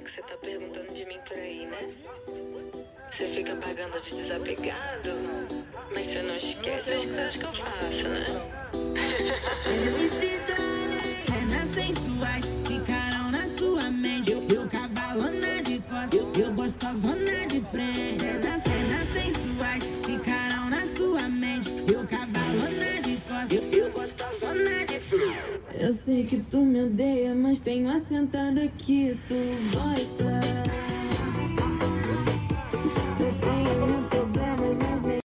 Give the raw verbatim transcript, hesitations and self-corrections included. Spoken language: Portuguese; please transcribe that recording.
que você tá perguntando de mim por aí, né? Você fica pagando de desapegado, mas você não esquece as coisas que eu faço, né? Cenas sensuais ficaram na sua mente. Eu, eu cavalona de costas, eu, eu gostosona de frente. Cenas, cenas sensuais ficaram na sua mente. Eu cavalona de costas, eu, eu gostosona de frente. Eu sei que tu me odeia, mas tenho assentado aqui, tu gosta.